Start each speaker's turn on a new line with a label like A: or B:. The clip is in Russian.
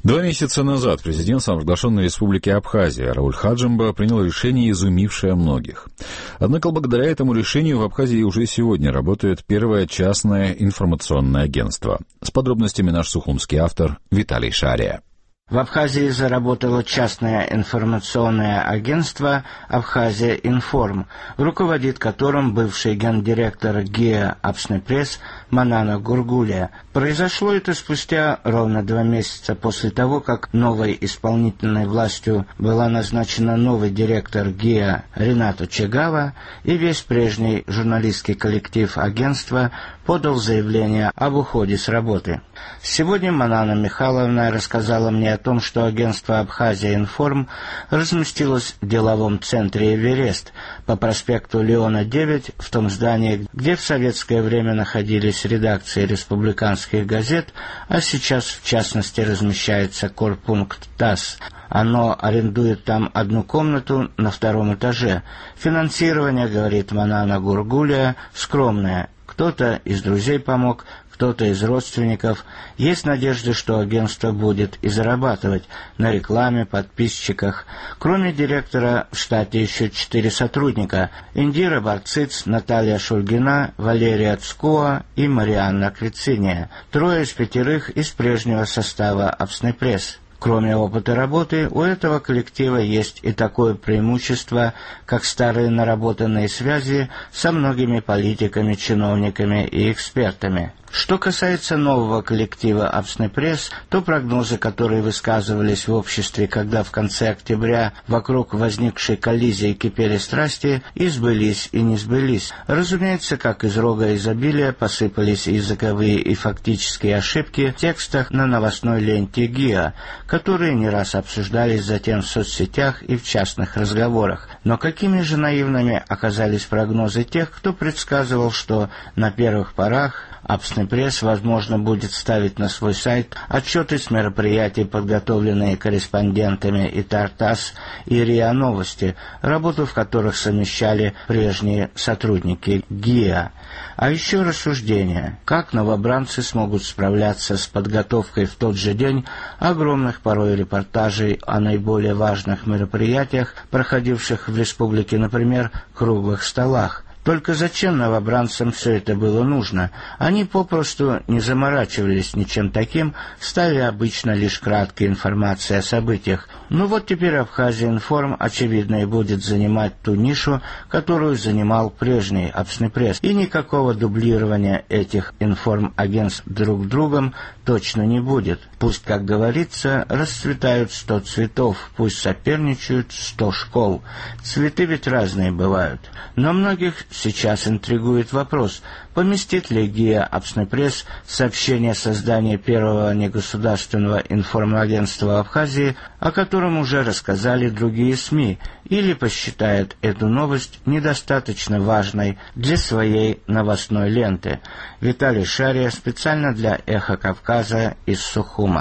A: 2 месяца назад президент самопровозглашенной республики Абхазия Рауль Хаджимба принял решение, изумившее многих. Однако благодаря этому решению в Абхазии уже сегодня работает первое частное информационное агентство. С подробностями наш сухумский автор Виталий Шария.
B: В Абхазии заработало частное информационное агентство «Абхазия Информ», руководит которым бывший гендиректор ГИА «Апснепресс» Манана Гургулия. Произошло это спустя ровно 2 месяца после того, как новой исполнительной властью была назначена новый директор ГИА Ренато Чегава, и весь прежний журналистский коллектив агентства подал заявление об уходе с работы. Сегодня Манана Михайловна рассказала мне о том, что агентство «Абхазия Информ» разместилось в деловом центре «Эверест» по проспекту Леона, 9, в том здании, где в советское время находились редакции республиканских газет, а сейчас, в частности, размещается корпункт ТАСС. Оно арендует там 1 комнату на 2-м этаже. Финансирование, говорит Манана Гургулия, скромное. Кто-то из друзей помог, кто-то из родственников. Есть надежда, что агентство будет и зарабатывать на рекламе, подписчиках. Кроме директора в штате еще 4 сотрудника: Индира Барциц, Наталья Шульгина, Валерия Цкуа и Марианна Крициния. 3 из 5 из прежнего состава «Апснепресс». Кроме опыта работы, у этого коллектива есть и такое преимущество, как старые наработанные связи со многими политиками, чиновниками и экспертами. Что касается нового коллектива «Апснепресс», то прогнозы, которые высказывались в обществе, когда в конце октября вокруг возникшей коллизии кипели страсти, и сбылись, и не сбылись. Разумеется, как из рога изобилия посыпались языковые и фактические ошибки в текстах на новостной ленте ГИА, которые не раз обсуждались затем в соцсетях и в частных разговорах. Но какими же наивными оказались прогнозы тех, кто предсказывал, что на первых порах «Апснепресс», возможно, будет ставить на свой сайт отчеты с мероприятий, подготовленные корреспондентами и ТАСС и РИА Новости, работу в которых совмещали прежние сотрудники ГИА. А еще рассуждения, как новобранцы смогут справляться с подготовкой в тот же день огромных порой репортажей о наиболее важных мероприятиях, проходивших в республике, например, круглых столах. Только зачем новобранцам все это было нужно? Они попросту не заморачивались ничем таким, ставя обычно лишь краткие информации о событиях. Ну вот теперь «Абхазия Информ», очевидно, и будет занимать ту нишу, которую занимал прежний «Апснепресс». И никакого дублирования этих информагентств друг другом точно не будет. Пусть, как говорится, расцветают 100 цветов, пусть соперничают 100 школ. Цветы ведь разные бывают. Но многих сейчас интригует вопрос, поместит ли ГИА «Апснепресс» сообщение о создании первого негосударственного информагентства Абхазии, о котором уже рассказали другие СМИ, или посчитает эту новость недостаточно важной для своей новостной ленты. Виталий Шария специально для «Эхо Кавказа» из Сухума.